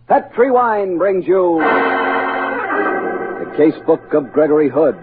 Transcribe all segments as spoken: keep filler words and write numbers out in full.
Petri Wine brings you The Casebook of Gregory Hood.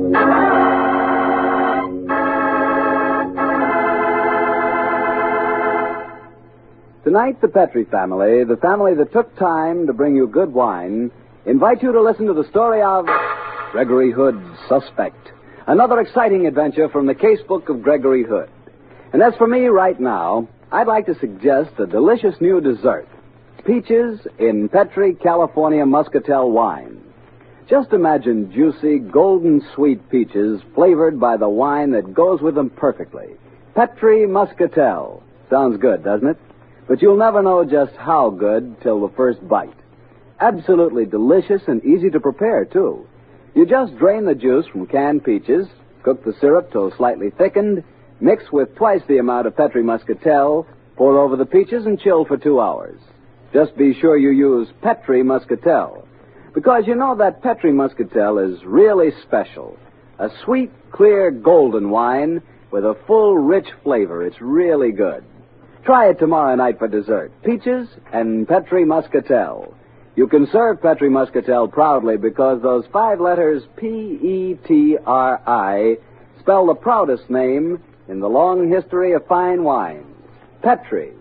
Tonight, the Petri family, the family that took time to bring you good wine, invite you to listen to the story of Gregory Hood's Suspect. Another exciting adventure from the Casebook of Gregory Hood. And as for me right now, I'd like to suggest a delicious new dessert. Peaches in Petri California Muscatel wine. Just imagine juicy, golden sweet peaches flavored by the wine that goes with them perfectly. Petri Muscatel. Sounds good, doesn't it? But you'll never know just how good till the first bite. Absolutely delicious and easy to prepare, too. You just drain the juice from canned peaches, cook the syrup till slightly thickened, mix with twice the amount of Petri Muscatel, pour over the peaches, and chill for two hours. Just be sure you use Petri Muscatel, because you know that Petri Muscatel is really special. A sweet, clear, golden wine with a full, rich flavor. It's really good. Try it tomorrow night for dessert. Peaches and Petri Muscatel. You can serve Petri Muscatel proudly because those five letters P E T R I spell the proudest name in the long history of fine wines. Petri.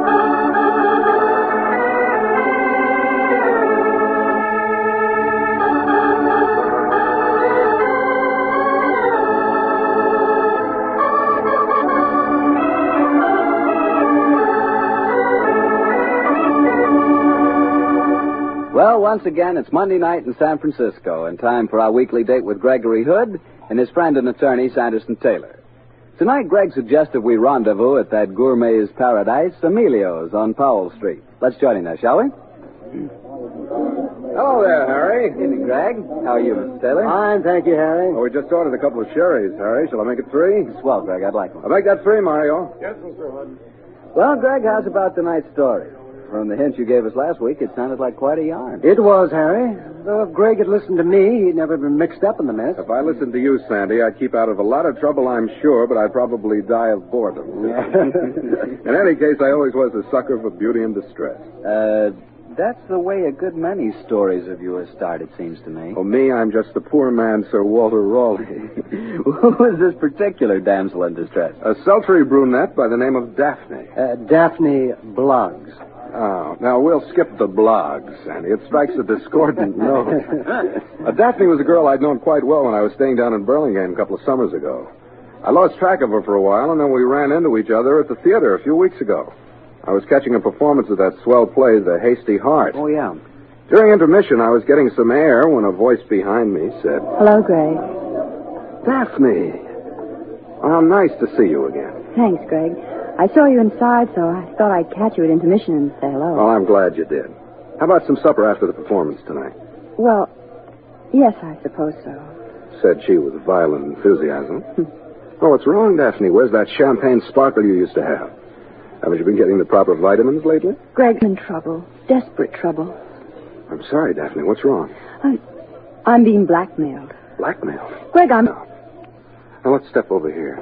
Well, once again, it's Monday night in San Francisco, and time for our weekly date with Gregory Hood and his friend and attorney, Sanderson Taylor. Tonight, Greg suggested we rendezvous at that gourmet's paradise, Emilio's on Powell Street. Let's join him now, shall we? Hello there, Harry. Evening, Greg. How are you, Mister Taylor? Fine, thank you, Harry. Oh, we just ordered a couple of sherries, Harry. Shall I make it three? Swell, Greg. I'd like one. I'll make that three, Mario. Yes, Mister Hood. Well, Greg, how's about tonight's story? From the hint you gave us last week, it sounded like quite a yarn. It was, Harry. Though if Greg had listened to me, he'd never been mixed up in the mess. If I listened to you, Sandy, I'd keep out of a lot of trouble, I'm sure, but I'd probably die of boredom. In any case, I always was a sucker for beauty and distress. Uh, that's the way a good many stories of yours start, it seems to me. Oh, me, I'm just the poor man, Sir Walter Raleigh. Who is this particular damsel in distress? A sultry brunette by the name of Daphne. Uh, Daphne Bluggs. Oh, now we'll skip the blogs, Sandy. It strikes a discordant note. uh, Daphne was a girl I'd known quite well when I was staying down in Burlingame a couple of summers ago. I lost track of her for a while, and then we ran into each other at the theater a few weeks ago. I was catching a performance of that swell play, The Hasty Heart. Oh, yeah. During intermission, I was getting some air when a voice behind me said, Hello, Greg. Daphne. Oh, nice to see you again. Thanks, Greg. I saw you inside, so I thought I'd catch you at intermission and say hello. Well, I'm glad you did. How about some supper after the performance tonight? Well, yes, I suppose so. Said she with violent enthusiasm. Oh, what's wrong, Daphne? Where's that champagne sparkle you used to have? Haven't you been getting the proper vitamins lately? Greg's in trouble. Desperate trouble. I'm sorry, Daphne. What's wrong? I'm, I'm being blackmailed. Blackmail? Greg, I'm... No. Now, let's step over here.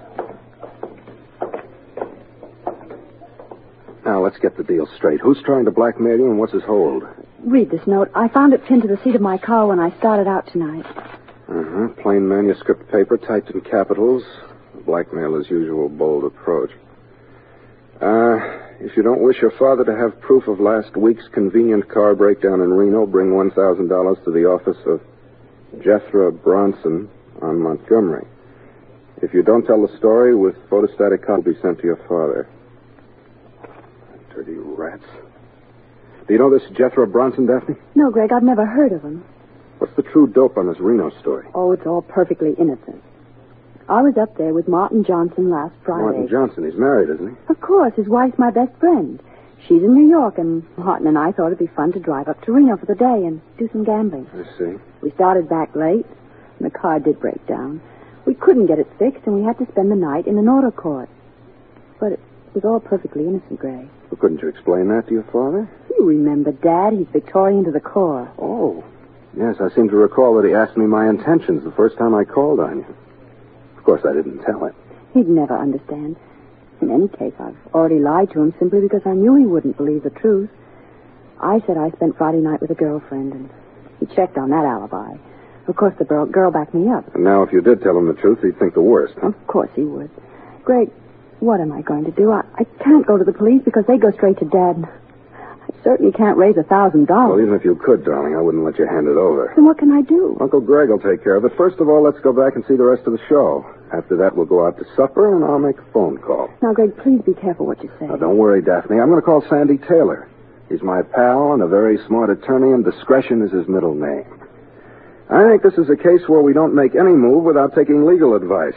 Now, let's get the deal straight. Who's trying to blackmail you and what's his hold? Read this note. I found it pinned to the seat of my car when I started out tonight. Uh-huh. Plain manuscript paper typed in capitals. Blackmailer's usual bold approach. Uh, if you don't wish your father to have proof of last week's convenient car breakdown in Reno, bring one thousand dollars to the office of Jethro Bronson on Montgomery. If you don't tell the story, with photostatic copy will be sent to your father. Dirty rats. Do you know this Jethro Bronson, Daphne? No, Greg, I've never heard of him. What's the true dope on this Reno story? Oh, it's all perfectly innocent. I was up there with Martin Johnson last Friday. Martin Johnson. He's married, isn't he? Of course. His wife's my best friend. She's in New York, and Martin and I thought it'd be fun to drive up to Reno for the day and do some gambling. I see. We started back late, and the car did break down. We couldn't get it fixed, and we had to spend the night in an auto court. But it was all perfectly innocent, Greg. Well, couldn't you explain that to your father? You remember, Dad. He's Victorian to the core. Oh. Yes, I seem to recall that he asked me my intentions the first time I called on you. Of course, I didn't tell him. He'd never understand. In any case, I've already lied to him simply because I knew he wouldn't believe the truth. I said I spent Friday night with a girlfriend, and he checked on that alibi. Of course, the girl, girl backed me up. And now, if you did tell him the truth, he'd think the worst. Huh? Of course he would. Greg, what am I going to do? I, I can't go to the police because they go straight to Dad. I certainly can't raise a thousand dollars. Well, even if you could, darling, I wouldn't let you hand it over. Then what can I do? Uncle Greg will take care of it. First of all, let's go back and see the rest of the show. After that, we'll go out to supper, and I'll make a phone call. Now, Greg, please be careful what you say. Now, don't worry, Daphne. I'm going to call Sandy Taylor. He's my pal and a very smart attorney, and discretion is his middle name. I think this is a case where we don't make any move without taking legal advice.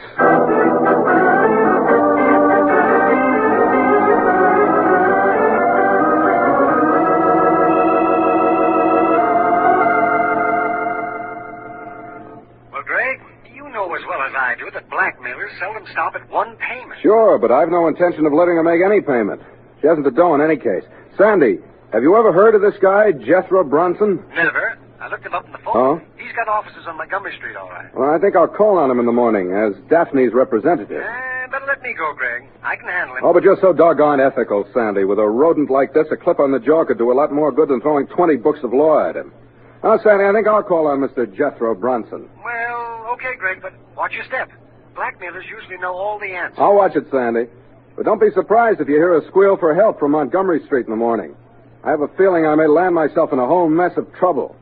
Well, Greg, you know as well as I do that blackmailers seldom stop at one payment. Sure, but I've no intention of letting her make any payment. She hasn't the dough in any case. Sandy, have you ever heard of this guy, Jethro Bronson? Never. I looked him up on the phone. Oh? He's got offices on Montgomery Street, all right. Well, I think I'll call on him in the morning as Daphne's representative. Eh, better let me go, Greg. I can handle him. Oh, but you're so doggone ethical, Sandy. With a rodent like this, a clip on the jaw could do a lot more good than throwing twenty books of law at him. Now, Sandy, I think I'll call on Mister Jethro Bronson. Well, okay, Greg, but watch your step. Blackmailers usually know all the answers. I'll watch it, Sandy. But don't be surprised if you hear a squeal for help from Montgomery Street in the morning. I have a feeling I may land myself in a whole mess of trouble.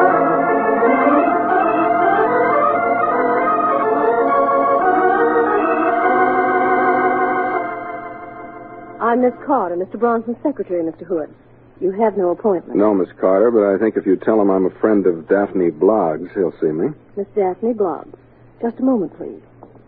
I'm Miss Carter, Mister Bronson's secretary, Mister Hood. You have no appointment. No, Miss Carter, but I think if you tell him I'm a friend of Daphne Bloggs, he'll see me. Miss Daphne Bloggs. Just a moment, please.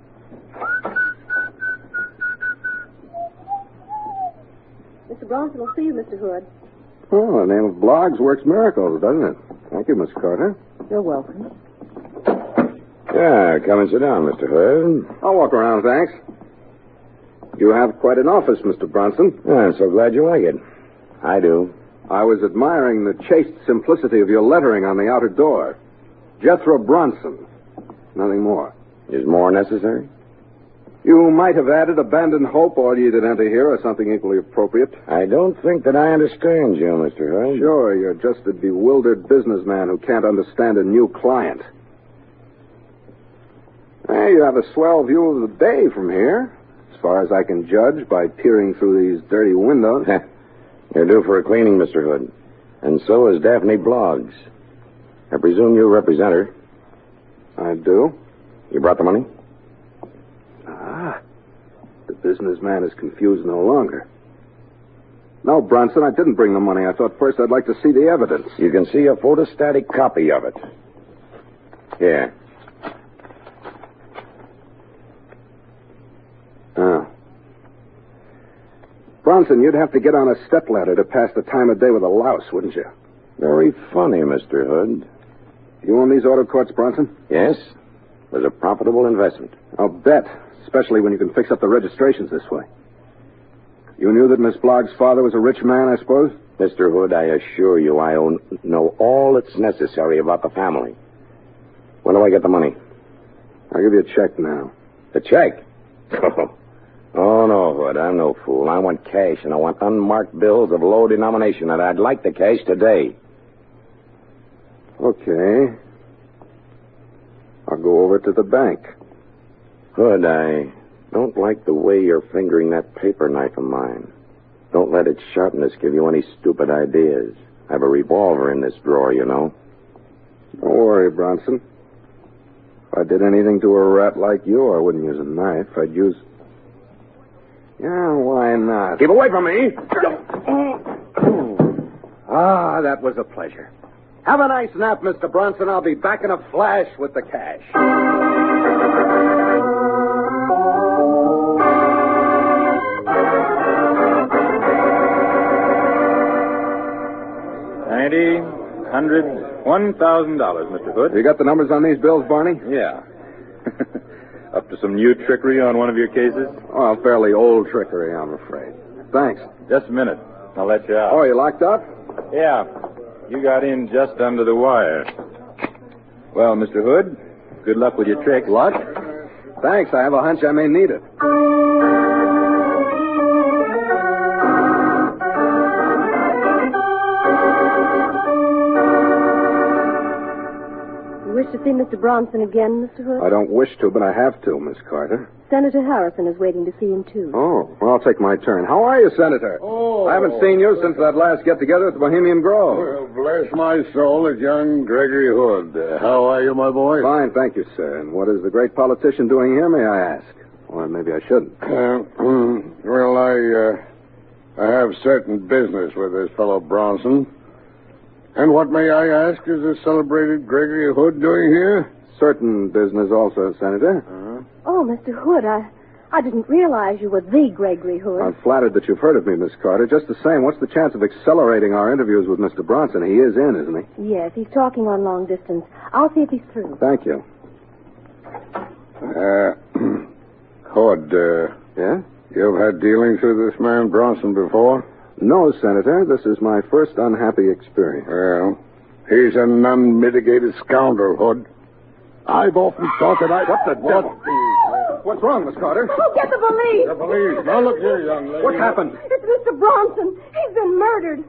Mister Bronson will see you, Mister Hood. Oh, the name of Bloggs works miracles, doesn't it? Thank you, Miss Carter. You're welcome. Yeah, come and sit down, Mister Hood. I'll walk around, thanks. You have quite an office, Mister Bronson. I'm so glad you like it. I do. I was admiring the chaste simplicity of your lettering on the outer door. Jethro Bronson. Nothing more. Is more necessary? You might have added abandoned hope, or you did enter here, or something equally appropriate. I don't think that I understand you, Mister Hood. Sure, you're just a bewildered businessman who can't understand a new client. Hey, you have a swell view of the bay from here, as far as I can judge by peering through these dirty windows. You're due for a cleaning, Mister Hood. And so is Daphne Bloggs. I presume you represent her. I do. You brought the money? Ah. The businessman is confused no longer. No, Bronson, I didn't bring the money. I thought first I'd like to see the evidence. You can see a photostatic copy of it. Here. Oh. Bronson, you'd have to get on a stepladder to pass the time of day with a louse, wouldn't you? Very funny, Mister Hood. You own these auto courts, Bronson? Yes. It was a profitable investment. I'll bet, especially when you can fix up the registrations this way. You knew that Miss Bloggs' father was a rich man, I suppose? Mister Hood, I assure you I own, know all that's necessary about the family. When do I get the money? I'll give you a check now. The check? Oh, no, Hood, I'm no fool. I want cash, and I want unmarked bills of low denomination, and I'd like the cash today. Okay. I'll go over to the bank. Hood, I don't like the way you're fingering that paper knife of mine. Don't let its sharpness give you any stupid ideas. I have a revolver in this drawer, you know. Don't worry, Bronson. If I did anything to a rat like you, I wouldn't use a knife. I'd use... Yeah, why not? Keep away from me! Ah, that was a pleasure. Have a nice nap, Mister Bronson. I'll be back in a flash with the cash. Ninety, hundred, one thousand dollars, Mister Hood. You got the numbers on these bills, Barney? Yeah. Up to some new trickery on one of your cases? Oh, fairly old trickery, I'm afraid. Thanks. Just a minute. I'll let you out. Oh, you locked up? Yeah. You got in just under the wire. Well, Mister Hood, good luck with your tricks. Luck? Thanks. I have a hunch I may need it. to see Mister Bronson again, Mister Hood? I don't wish to, but I have to, Miss Carter. Senator Harrison is waiting to see him, too. Oh, well, I'll take my turn. How are you, Senator? Oh. I haven't seen you since that last get-together at the Bohemian Grove. Well, bless my soul, it's young Gregory Hood. Uh, how are you, my boy? Fine, thank you, sir. And what is the great politician doing here, may I ask? Or maybe I shouldn't. Uh, well, I, uh, I have certain business with this fellow Bronson. And what, may I ask, is the celebrated Gregory Hood doing here? Certain business also, Senator. Uh-huh. Oh, Mister Hood, I, I didn't realize you were the Gregory Hood. I'm flattered that you've heard of me, Miss Carter. Just the same, what's the chance of accelerating our interviews with Mister Bronson? He is in, isn't he? Yes, he's talking on long distance. I'll see if he's through. Thank you. Uh, Hood, uh... Yeah? You've had dealings with this man Bronson before? No, Senator. This is my first unhappy experience. Well, he's an unmitigated scoundrel, Hood. I've often thought that I... What the devil? What's wrong, Miss Carter? Oh, get the police! The police. Now, look here, young lady. What happened? It's Mister Bronson. He's been murdered.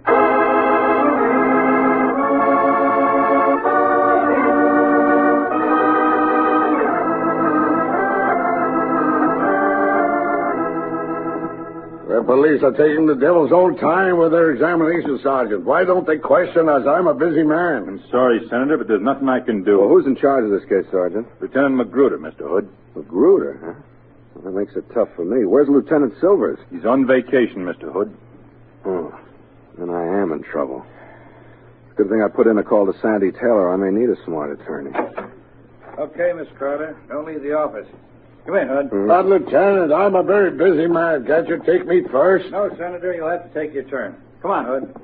The police are taking the devil's own time with their examination, Sergeant. Why don't they question us? I'm a busy man. I'm sorry, Senator, but there's nothing I can do. Well, who's in charge of this case, Sergeant? Lieutenant Magruder, Mister Hood. Magruder, huh? Well, that makes it tough for me. Where's Lieutenant Silvers? He's on vacation, Mister Hood. Oh, then I am in trouble. Good thing I put in a call to Sandy Taylor. I may need a smart attorney. Okay, Miss Carter. Don't leave the office. Come in, Hood. Mm-hmm. But, Lieutenant, I'm a very busy man. Can't you take me first? No, Senator, you'll have to take your turn. Come on, Hood.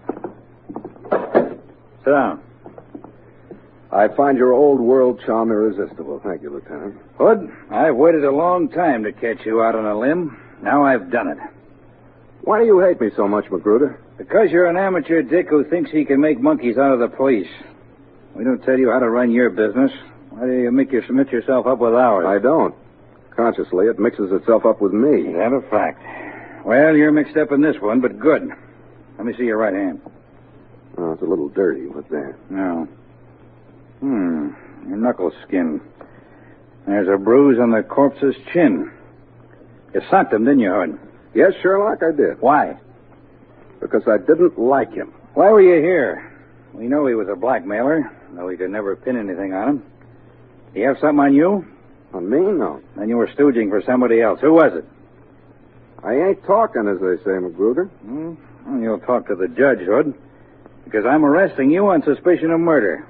Sit down. I find your old world charm irresistible. Thank you, Lieutenant. Hood, I've waited a long time to catch you out on a limb. Now I've done it. Why do you hate me so much, Magruder? Because you're an amateur dick who thinks he can make monkeys out of the police. We don't tell you how to run your business. Why do you make you submit yourself up with ours? I don't. Consciously, it mixes itself up with me. Is that a fact? Well, you're mixed up in this one, but good. Let me see your right hand. Oh, it's a little dirty. What's that? No. Hmm. Your knuckle skin. There's a bruise on the corpse's chin. You socked him, didn't you, Hood? Yes, Sherlock, I did. Why? Because I didn't like him. Why were you here? We know he was a blackmailer, though we could never pin anything on him. Do you have something on you? On me? No. Then you were stooging for somebody else. Who was it? I ain't talking, as they say, Magruder. Hmm? Well, you'll talk to the judge, Hood, because I'm arresting you on suspicion of murder.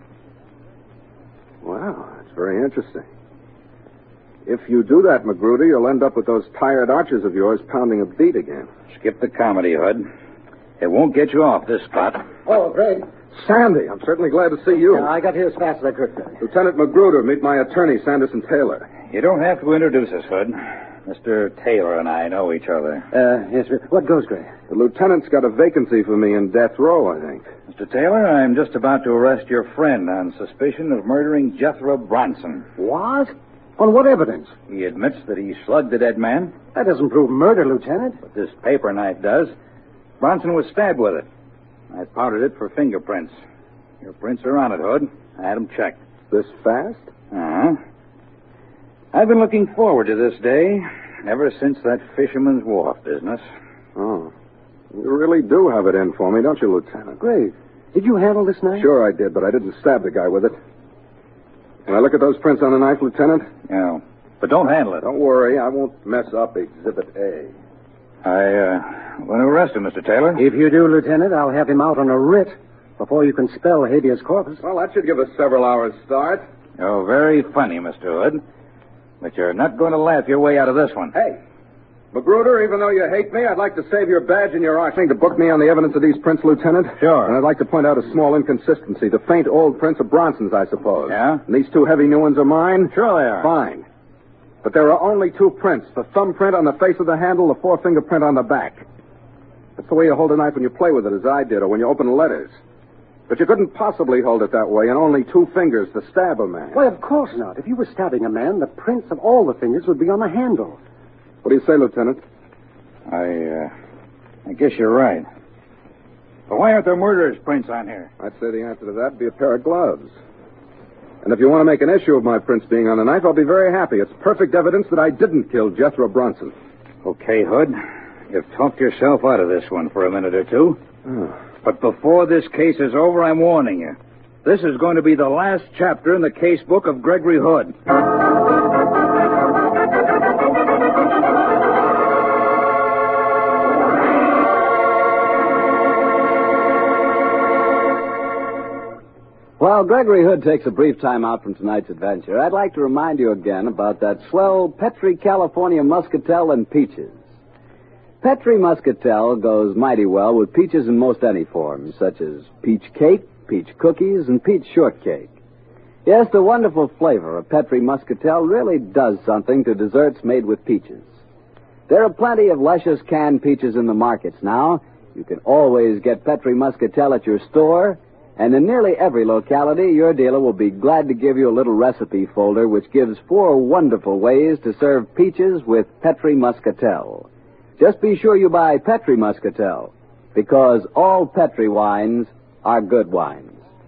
Wow, that's very interesting. If you do that, Magruder, you'll end up with those tired archers of yours pounding a beat again. Skip the comedy, Hood. It won't get you off this spot. Oh, Greg. Sandy, I'm certainly glad to see you. Yeah, I got here as fast as I could. Lieutenant Magruder, meet my attorney, Sanderson Taylor. You don't have to introduce us, Hood. Mister Taylor and I know each other. Uh, yes, sir. What goes, Greg? The lieutenant's got a vacancy for me in death row, I think. Mister Taylor, I'm just about to arrest your friend on suspicion of murdering Jethro Bronson. What? On what evidence? He admits that he slugged the dead man. That doesn't prove murder, Lieutenant. But this paper knife does. Bronson was stabbed with it. I powdered it for fingerprints. Your prints are on it, Hood. I had them checked. This fast? Uh-huh. I've been looking forward to this day ever since that Fisherman's Wharf business. Oh. You really do have it in for me, don't you, Lieutenant? Greg, did you handle this knife? Sure I did, but I didn't stab the guy with it. Can I look at those prints on the knife, Lieutenant? Yeah. But don't handle it. Don't worry. I won't mess up Exhibit A. I, uh, want to arrest him, Mister Taylor. If you do, Lieutenant, I'll have him out on a writ before you can spell habeas corpus. Well, that should give us several hours' start. Oh, very funny, Mister Hood. But you're not going to laugh your way out of this one. Hey, Magruder, even though you hate me, I'd like to save your badge and your arching to book me on the evidence of these prints, Lieutenant. Sure. And I'd like to point out a small inconsistency. The faint old prints are Bronson's, I suppose. Yeah? And these two heavy new ones are mine? Sure they are. Fine. But there are only two prints. The thumbprint on the face of the handle, the forefinger print on the back. That's the way you hold a knife when you play with it, as I did, or when you open letters. But you couldn't possibly hold it that way, and only two fingers to stab a man. Why, of course not. If you were stabbing a man, the prints of all the fingers would be on the handle. What do you say, Lieutenant? I, uh, I guess you're right. But why aren't there murderer's prints on here? I'd say the answer to that would be a pair of gloves. And if you want to make an issue of my prints being on the knife, I'll be very happy. It's perfect evidence that I didn't kill Jethro Bronson. Okay, Hood. You've talked yourself out of this one for a minute or two. Oh. But before this case is over, I'm warning you. This is going to be the last chapter in the case book of Gregory Hood. While Gregory Hood takes a brief time out from tonight's adventure, I'd like to remind you again about that swell Petri California Muscatel and peaches. Petri Muscatel goes mighty well with peaches in most any form, such as peach cake, peach cookies, and peach shortcake. Yes, the wonderful flavor of Petri Muscatel really does something to desserts made with peaches. There are plenty of luscious canned peaches in the markets now. You can always get Petri Muscatel at your store, and in nearly every locality, your dealer will be glad to give you a little recipe folder which gives four wonderful ways to serve peaches with Petri Muscatel. Just be sure you buy Petri Muscatel, because all Petri wines are good wines.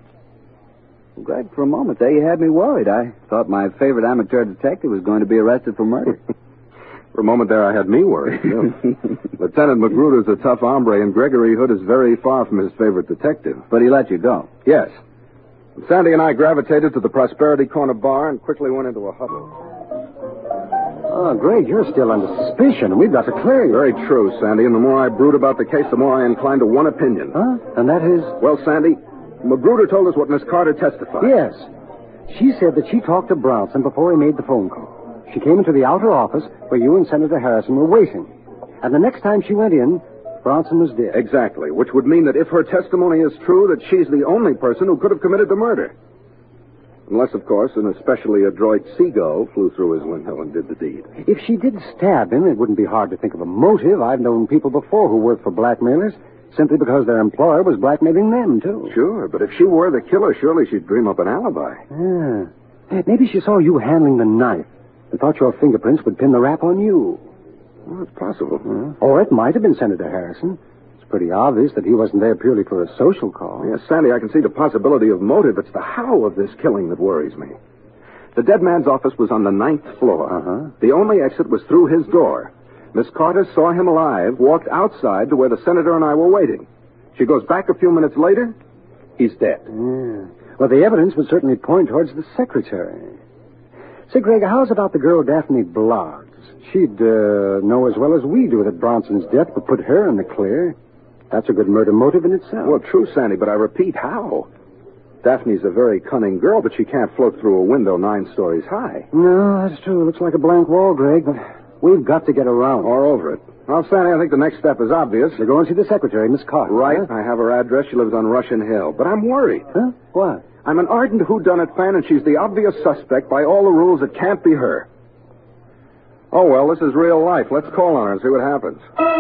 Greg, for a moment there, you had me worried. I thought my favorite amateur detective was going to be arrested for murder. For a moment there, I had me worried, too. Lieutenant Magruder's a tough hombre, and Gregory Hood is very far from his favorite detective. But he let you go. Yes. Sandy and I gravitated to the Prosperity Corner bar and quickly went into a huddle. Oh, Greg, you're still under suspicion, and we've got to clear you. Very true, Sandy, and the more I brood about the case, the more I incline to one opinion. Huh? And that is? Well, Sandy, Magruder told us what Miss Carter testified. Yes. She said that she talked to Bronson before he made the phone call. She came into the outer office where you and Senator Harrison were waiting. And the next time she went in, Bronson was dead. Exactly, which would mean that if her testimony is true, that she's the only person who could have committed the murder. Unless, of course, an especially adroit seagull flew through his window and did the deed. If she did stab him, it wouldn't be hard to think of a motive. I've known people before who worked for blackmailers simply because their employer was blackmailing them, too. Sure, but if she were the killer, surely she'd dream up an alibi. Yeah. Maybe she saw you handling the knife and thought your fingerprints would pin the rap on you. Well, it's possible. Uh, or it might have been Senator Harrison. It's pretty obvious that he wasn't there purely for a social call. Yes, Sandy, I can see the possibility of motive. It's the how of this killing that worries me. The dead man's office was on the ninth floor. Uh-huh. The only exit was through his door. Miss Carter saw him alive, walked outside to where the senator and I were waiting. She goes back a few minutes later. He's dead. Yeah. Well, the evidence would certainly point towards the secretary. Say, Greg, how's about the girl Daphne Bloggs? She'd uh, know as well as we do that Bronson's death would put her in the clear. That's a good murder motive in itself. Well, true, Sandy, but I repeat, how? Daphne's a very cunning girl, but she can't float through a window nine stories high. No, that's true. It looks like a blank wall, Greg, but we've got to get around. Or over it. Well, Sandy, I think the next step is obvious. You go and see the secretary, Miss Carter. Right. Huh? I have her address. She lives on Russian Hill. But I'm worried. Huh? What? I'm an ardent whodunit fan, and she's the obvious suspect. By all the rules, it can't be her. Oh, well, this is real life. Let's call on her and see what happens.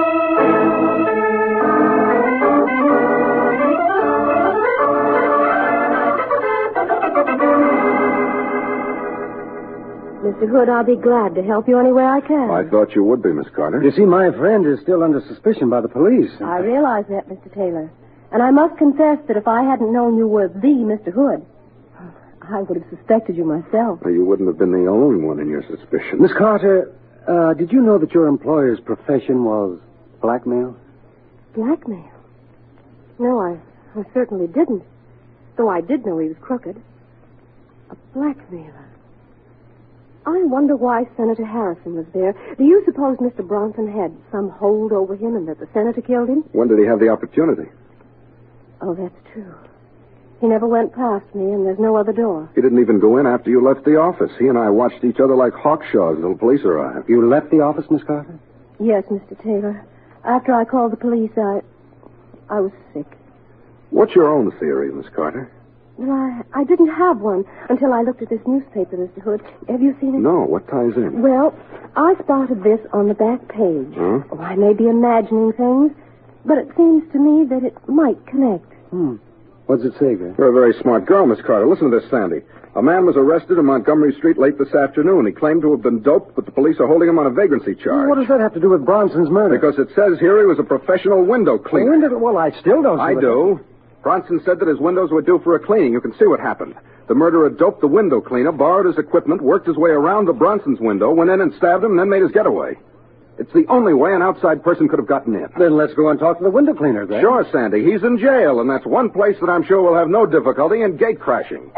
Mister Hood, I'll be glad to help you any way I can. I thought you would be, Miss Carter. You see, my friend is still under suspicion by the police. I realize that, Mister Taylor. And I must confess that if I hadn't known you were the Mister Hood, I would have suspected you myself. Well, you wouldn't have been the only one in your suspicion. Miss Carter, uh, did you know that your employer's profession was blackmail? Blackmail? No, I, I certainly didn't. Though I did know he was crooked. A blackmailer. I wonder why Senator Harrison was there. Do you suppose Mister Bronson had some hold over him and that the senator killed him? When did he have the opportunity? Oh, that's true. He never went past me, and there's no other door. He didn't even go in after you left the office. He and I watched each other like hawkshaws until the police arrived. You left the office, Miss Carter? Yes, Mister Taylor. After I called the police, I... I was sick. What's your own theory, Miss Carter? Well, I, I didn't have one until I looked at this newspaper, Mister Hood. Have you seen it? No. What ties in? Well, I spotted this on the back page. Huh? Oh, I may be imagining things, but it seems to me that it might connect. Hmm. What does it say, Greg? You're a very smart girl, Miss Carter. Listen to this, Sandy. A man was arrested in Montgomery Street late this afternoon. He claimed to have been doped, but the police are holding him on a vagrancy charge. What does that have to do with Bronson's murder? Because it says here he was a professional window cleaner. Window? Well, I still don't see I what do. Bronson said that his windows were due for a cleaning. You can see what happened. The murderer doped the window cleaner, borrowed his equipment, worked his way around the Bronson's window, went in and stabbed him, and then made his getaway. It's the only way an outside person could have gotten in. Then let's go and talk to the window cleaner, Greg. Sure, Sandy. He's in jail, and that's one place that I'm sure will have no difficulty in gate crashing.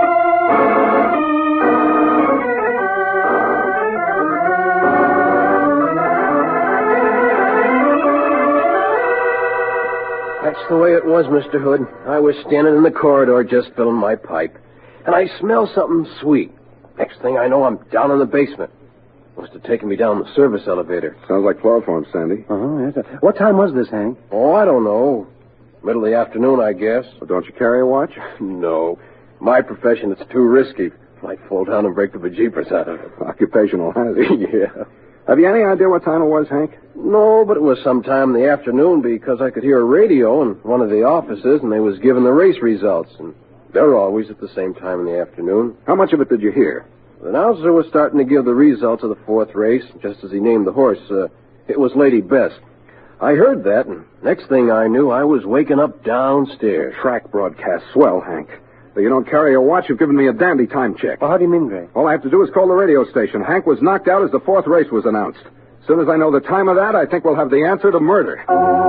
That's the way it was, Mister Hood. I was standing in the corridor just filling my pipe, and I smell something sweet. Next thing I know, I'm down in the basement. Must have taken me down the service elevator. Sounds like chloroform, Sandy. Uh-huh, yes. sir. What time was this, Hank? Oh, I don't know. Middle of the afternoon, I guess. Well, don't you carry a watch? No. My profession, it's too risky. Might fall down and break the bejeepers out of it. Occupational hazard. Yeah. Have you any idea what time it was, Hank? No, but it was sometime in the afternoon because I could hear a radio in one of the offices, and they was giving the race results. And they're always at the same time in the afternoon. How much of it did you hear? The announcer was starting to give the results of the fourth race, just as he named the horse. Uh, it was Lady Best. I heard that, and next thing I knew, I was waking up downstairs. Track broadcast. Swell, Hank. Though you don't carry a watch, you've given me a dandy time check. Well, how do you mean, Greg? All I have to do is call the radio station. Hank was knocked out as the fourth race was announced. As soon as I know the time of that, I think we'll have the answer to murder.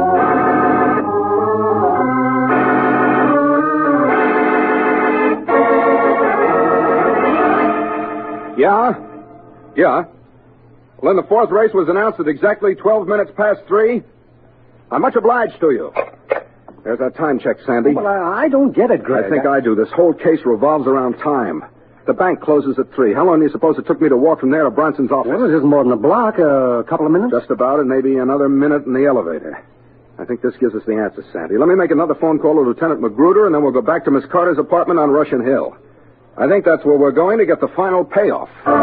Yeah? Yeah? Well, then the fourth race was announced at exactly twelve minutes past three. I'm much obliged to you. There's that time check, Sandy. Well, I, I don't get it, Greg. I think I... I do. This whole case revolves around time. The bank closes at three. How long do you suppose it took me to walk from there to Bronson's office? Well, it isn't more than a block, uh, a couple of minutes. Just about, and maybe another minute in the elevator. I think this gives us the answer, Sandy. Let me make another phone call to Lieutenant Magruder, and then we'll go back to Miss Carter's apartment on Russian Hill. I think that's where we're going to get the final payoff.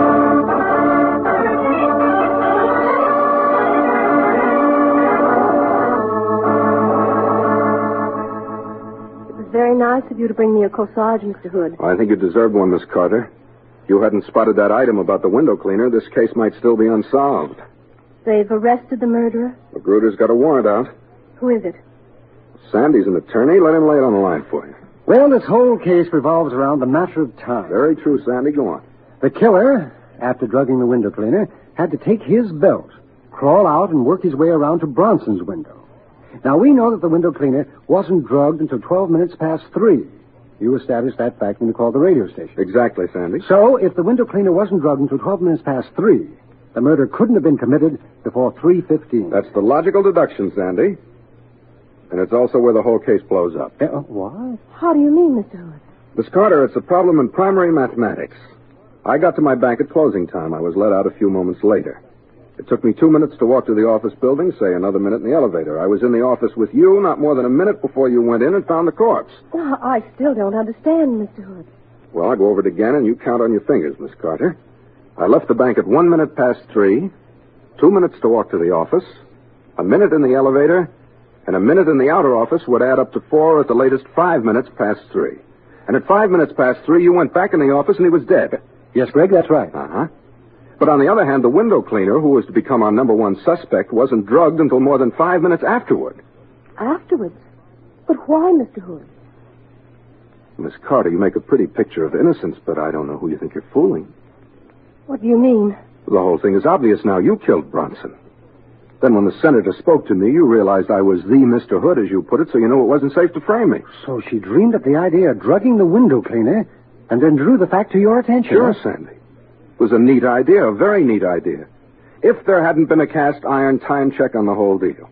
It was very nice of you to bring me a corsage, Mister Hood. Well, I think you deserved one, Miss Carter. If you hadn't spotted that item about the window cleaner, this case might still be unsolved. They've arrested the murderer? Magruder's got a warrant out. Who is it? Sandy's an attorney. Let him lay it on the line for you. Well, this whole case revolves around the matter of time. Very true, Sandy. Go on. The killer, after drugging the window cleaner, had to take his belt, crawl out, and work his way around to Bronson's window. Now, we know that the window cleaner wasn't drugged until twelve minutes past three. You established that fact when you called the radio station. Exactly, Sandy. So, if the window cleaner wasn't drugged until twelve minutes past three, the murder couldn't have been committed before three fifteen. That's the logical deduction, Sandy. And it's also where the whole case blows up. Uh, what? How do you mean, Mister Hood? Miss Carter, it's a problem in primary mathematics. I got to my bank at closing time. I was let out a few moments later. It took me two minutes to walk to the office building, say another minute in the elevator. I was in the office with you not more than a minute before you went in and found the corpse. Well, I still don't understand, Mister Hood. Well, I'll go over it again, and you count on your fingers, Miss Carter. I left the bank at one minute past three, two minutes to walk to the office, a minute in the elevator, and a minute in the outer office would add up to four, or at the latest five minutes past three. And at five minutes past three, you went back in the office and he was dead. Yes, Greg, that's right. Uh-huh. But on the other hand, the window cleaner, who was to become our number one suspect, wasn't drugged until more than five minutes afterward. Afterwards? But why, Mister Hood? Miss Carter, you make a pretty picture of innocence, but I don't know who you think you're fooling. What do you mean? The whole thing is obvious now. You killed Bronson. Then when the senator spoke to me, you realized I was the Mister Hood, as you put it, so you knew it wasn't safe to frame me. So she dreamed up the idea of drugging the window cleaner and then drew the fact to your attention. Sure, huh? Sandy. It was a neat idea, a very neat idea. If there hadn't been a cast iron time check on the whole deal.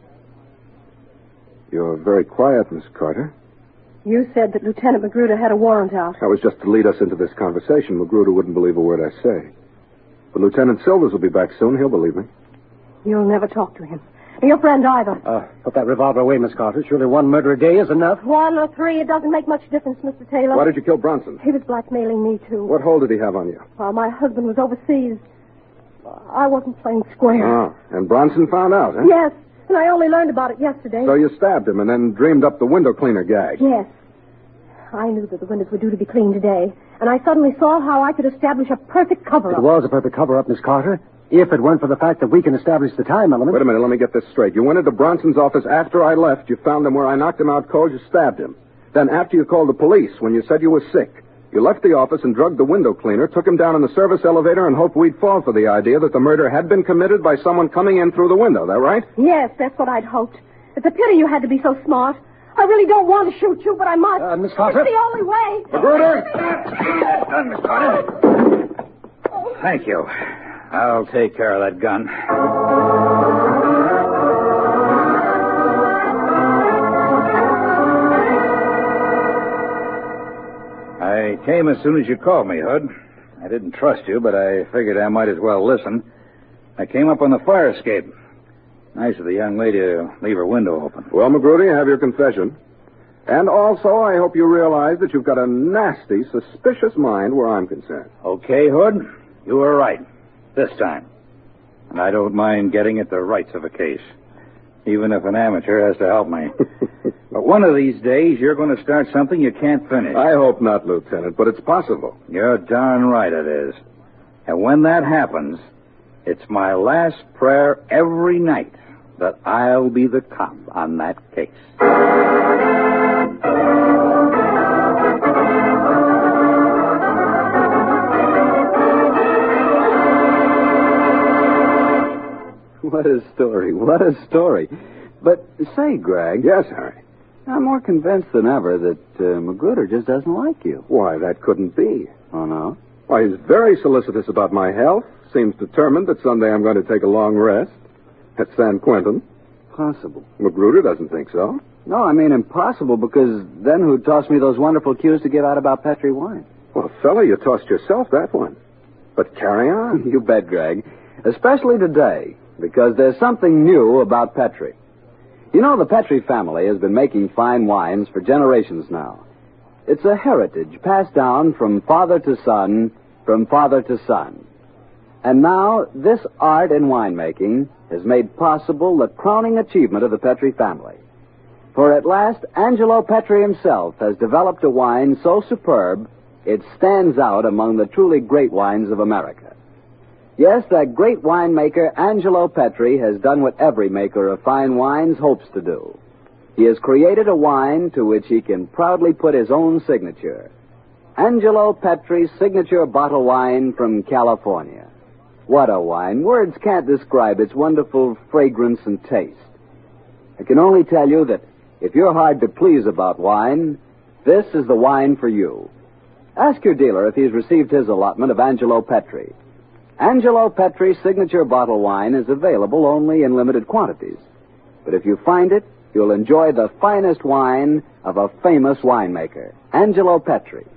You're very quiet, Miss Carter. You said that Lieutenant Magruder had a warrant out. That was just to lead us into this conversation. Magruder wouldn't believe a word I say. But Lieutenant Silvers will be back soon. He'll believe me. You'll never talk to him. And your friend either. Uh, put that revolver away, Miss Carter. Surely one murder a day is enough. One or three, it doesn't make much difference, Mister Taylor. Why did you kill Bronson? He was blackmailing me, too. What hold did he have on you? While my husband was overseas, I wasn't playing square. Oh, and Bronson found out, huh? Yes, and I only learned about it yesterday. So you stabbed him and then dreamed up the window cleaner gag. Yes. I knew that the windows were due to be cleaned today, and I suddenly saw how I could establish a perfect cover-up. It was a perfect cover-up, Miss Carter, if it weren't for the fact that we can establish the time element. Wait a minute, let me get this straight. You went into Bronson's office after I left, you found him where I knocked him out cold, you stabbed him. Then after you called the police when you said you were sick, you left the office and drugged the window cleaner, took him down in the service elevator, and hoped we'd fall for the idea that the murder had been committed by someone coming in through the window. That right? Yes, that's what I'd hoped. It's a pity you had to be so smart. I really don't want to shoot you, but I must. Uh, Miss Carter? It's the only way. Magruder! Done, Miss Carter. Thank you. I'll take care of that gun. I came as soon as you called me, Hood. I didn't trust you, but I figured I might as well listen. I came up on the fire escape. Nice of the young lady to leave her window open. Well, Magruder, you have your confession. And also, I hope you realize that you've got a nasty, suspicious mind where I'm concerned. Okay, Hood. You were right. This time. And I don't mind getting at the rights of a case. Even if an amateur has to help me. But one of these days, you're going to start something you can't finish. I hope not, Lieutenant, but it's possible. You're darn right it is. And when that happens, it's my last prayer every night that I'll be the cop on that case. What a story. What a story. But say, Greg. Yes, Harry. I'm more convinced than ever that uh, Magruder just doesn't like you. Why, that couldn't be. Oh, no? Why, he's very solicitous about my health. Seems determined that someday I'm going to take a long rest at San Quentin. Possible. Magruder doesn't think so. No, I mean impossible, because then who'd toss me those wonderful cues to give out about Petri wine? Well, fella, you tossed yourself that one. But carry on. You bet, Greg. Especially today, because there's something new about Petri. You know, the Petri family has been making fine wines for generations now. It's a heritage passed down from father to son, from father to son. And now, this art in winemaking has made possible the crowning achievement of the Petri family. For at last, Angelo Petri himself has developed a wine so superb, it stands out among the truly great wines of America. Yes, that great winemaker, Angelo Petri, has done what every maker of fine wines hopes to do. He has created a wine to which he can proudly put his own signature. Angelo Petri's signature bottle wine from California. What a wine. Words can't describe its wonderful fragrance and taste. I can only tell you that if you're hard to please about wine, this is the wine for you. Ask your dealer if he's received his allotment of Angelo Petri. Angelo Petri's signature bottle wine is available only in limited quantities. But if you find it, you'll enjoy the finest wine of a famous winemaker, Angelo Petri.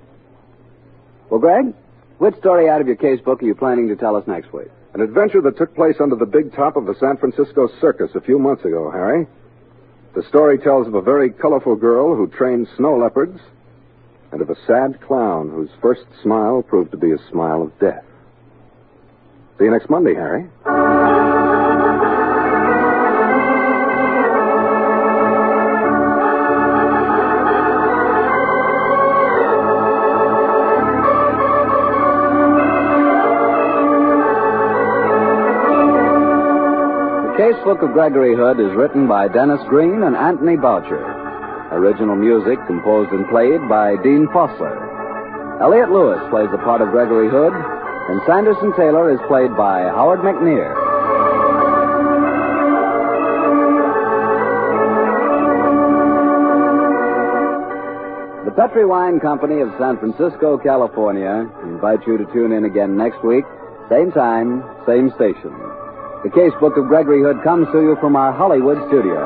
Well, Greg, which story out of your casebook are you planning to tell us next week? An adventure that took place under the big top of the San Francisco Circus a few months ago, Harry. The story tells of a very colorful girl who trained snow leopards and of a sad clown whose first smile proved to be a smile of death. See you next Monday, Harry. The Casebook of Gregory Hood is written by Dennis Green and Anthony Boucher. Original music composed and played by Dean Fossler. Elliot Lewis plays the part of Gregory Hood, and Sanderson Taylor is played by Howard McNear. The Petri Wine Company of San Francisco, California, invites you to tune in again next week, same time, same station. The Casebook of Gregory Hood comes to you from our Hollywood studio.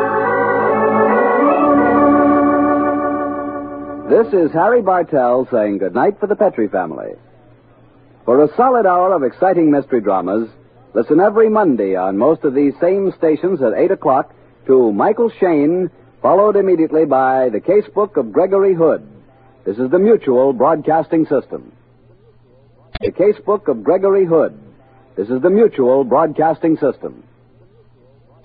This is Harry Bartell saying goodnight for the Petri family. For a solid hour of exciting mystery dramas, listen every Monday on most of these same stations at eight o'clock to Michael Shayne, followed immediately by The Casebook of Gregory Hood. This is the Mutual Broadcasting System. The Casebook of Gregory Hood. This is the Mutual Broadcasting System.